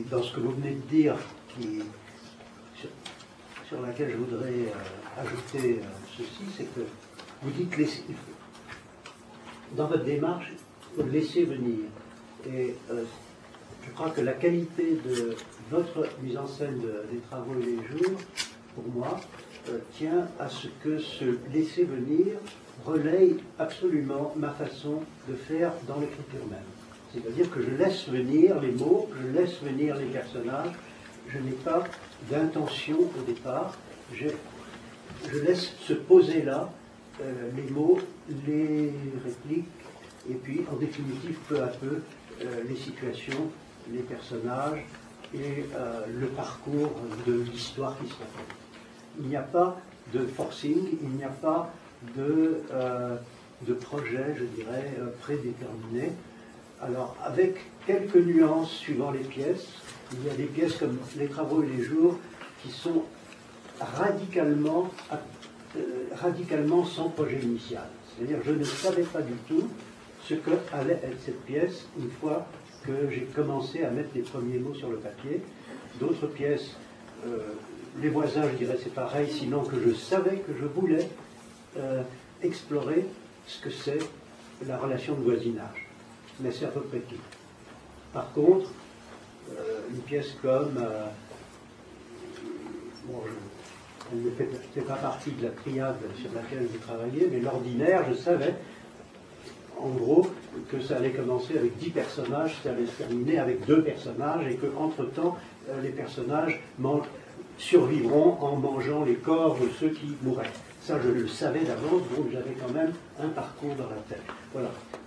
dans ce que vous venez de dire, sur laquelle je voudrais ajouter ceci, c'est que vous dites dans votre démarche, laisser venir. Et je crois que la qualité de votre mise en scène des travaux et des jours, pour moi, tient à ce que ce laisser venir relaye absolument ma façon de faire dans l'écriture même. C'est-à-dire que je laisse venir les mots, je laisse venir les personnages, je n'ai pas d'intention au départ, je laisse se poser là les mots, les répliques, et puis en définitive, peu à peu, les situations, les personnages et le parcours de l'histoire qui se raconte. Il n'y a pas de forcing, il n'y a pas de projet, je dirais, prédéterminé. Alors, avec quelques nuances suivant les pièces, il y a des pièces comme Les Travaux et les Jours qui sont radicalement sans projet initial. C'est-à-dire, je ne savais pas du tout ce que allait être cette pièce une fois que j'ai commencé à mettre les premiers mots sur le papier. D'autres pièces, Les Voisins, je dirais, c'est pareil, sinon que je savais que je voulais explorer ce que c'est la relation de voisinage. Mais c'est à peu près tout. Par contre, une pièce comme... elle ne fait pas partie de la triade sur laquelle vous travaillez, mais L'Ordinaire, je savais, en gros, que ça allait commencer avec 10 personnages, ça allait se terminer avec 2 personnages, et qu'entre-temps, les personnages survivront en mangeant les corps de ceux qui mourraient. Ça, je le savais d'avance, donc j'avais quand même un parcours dans la tête. Voilà.